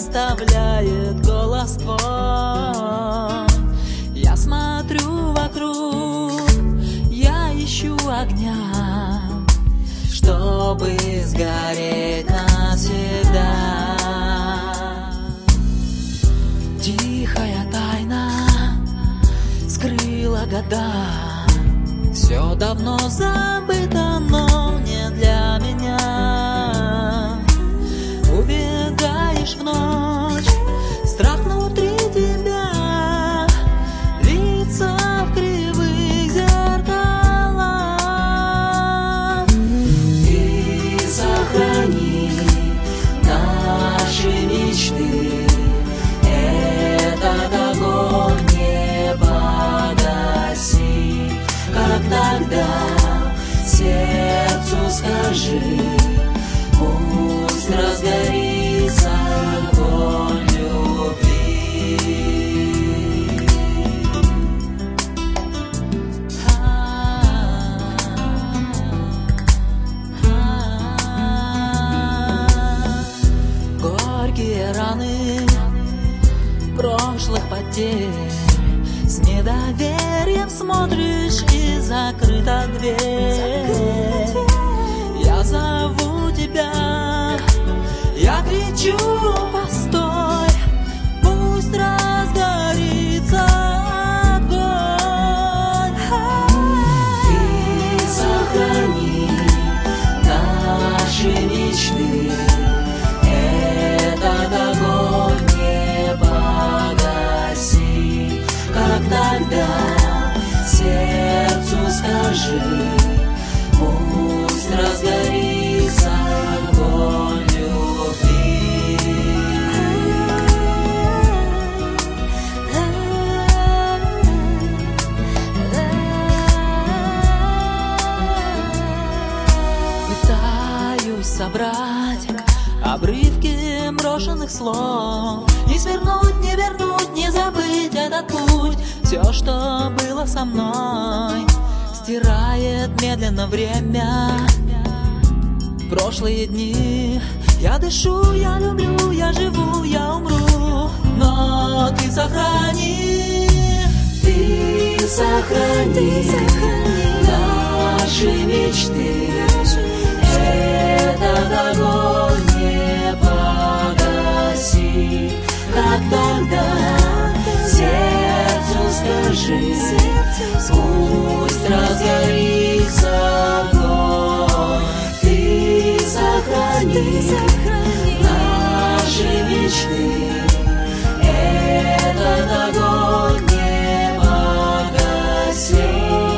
оставляет голос твой. Я смотрю вокруг, я ищу огня, чтобы сгореть навсегда. Тихая тайна скрыла года, все давно забыто, но не для меня. Убегаешь в ночь, страх внутри тебя, лица в кривых зеркалах. Ты сохрани наши мечты, этот огонь не погаси. Как тогда сердцу скажи, пусть разгорится огонь любви. Горькие раны прошлых потерь, с недоверием смотришь, и закрыта дверь. Я зову тебя, я кричу: постой, пусть разгорится огонь. Ты сохрани наши мечты, этот огонь не погаси. Как тогда сердцу скажи, пусть разгорится огонь любви. Пытаюсь собрать обрывки брошенных слов, не свернуть, не вернуть, не забыть этот путь. Все, что было со мной, стирает медленно время. Прошлые дни я дышу, я люблю, я живу, я умру, но ты сохрани, наши мечты, этот огонь не погаси. Как тогда сердцу скажи, пусть разгорится огонь. Ты сохрани наши мечты, этот огонь не погаси.